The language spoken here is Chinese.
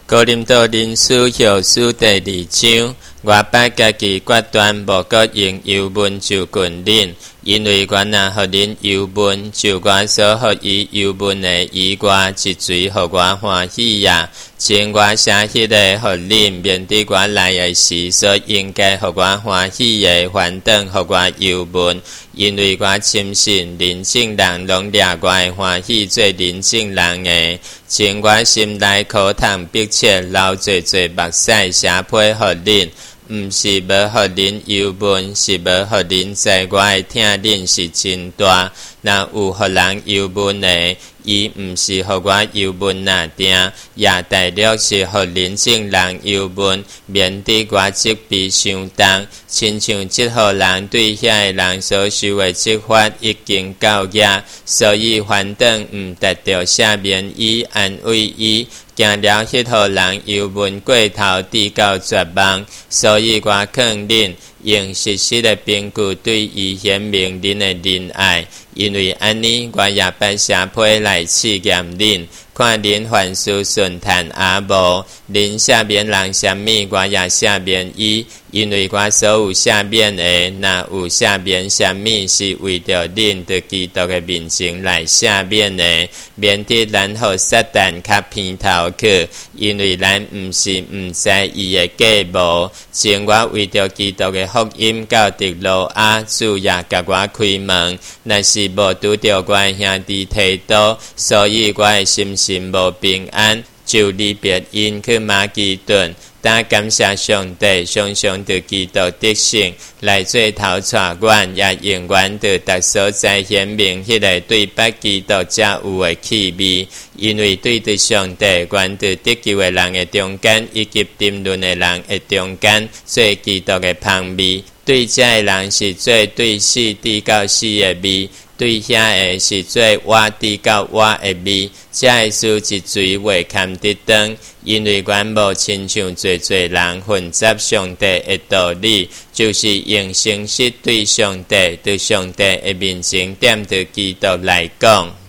哥林多人书后书第2章，我把家己决断，无搁用油文就近恁，因为我若互恁油文，就我所互伊油文的以外一嘴，互我欢喜呀。请我写迄个互恁，面对我来的时，所应该互我欢喜的，反等互我油文，因为我深信人正人拢掠我的欢喜做人正人的。请我心内苦痛迫切流做目屎写批互恁，毋是要互恁油文，是要互恁知我的听恁是真大。若有互人油文的，伊毋是互我油文那定，也大约是互人正人油文，免得我责备伤重，亲像即号人对遐个人所受的责罚已经到遐，所以反正毋达到赦免伊、安慰伊，行了迄号人油文过头，直到绝望。所以我劝恁用实施的凭据对伊显明恁的仁爱，因为安尼我也捌写批来试验恁，看恁凡事顺坦阿无，恁赦免人啥物，我也赦免伊，因为我所有赦免的，若有赦免啥物，是为着恁伫基督的面前来赦免的，免得咱互撒旦较偏头去，因为咱毋是毋知伊的计谋。请我为着基督的福音到直路亚，主也甲我开门，若是无拄着我的兄弟提多，所以我的心神无平安，就离别因去马其顿。但感谢上帝，常常伫基督得胜来做头带阮，也永远伫逐所在显明迄个对捌基督才有的气味。因为对着上帝，阮伫得救的人的中间，以及沉沦的人的中间，做基督的香味。对这的人是做对死滴到死的味，对遐个是做活滴到活的味。这的事一嘴未堪得当，因为阮无亲像做人混杂上帝的道理，就是用诚实对上帝的面前点着基督来讲。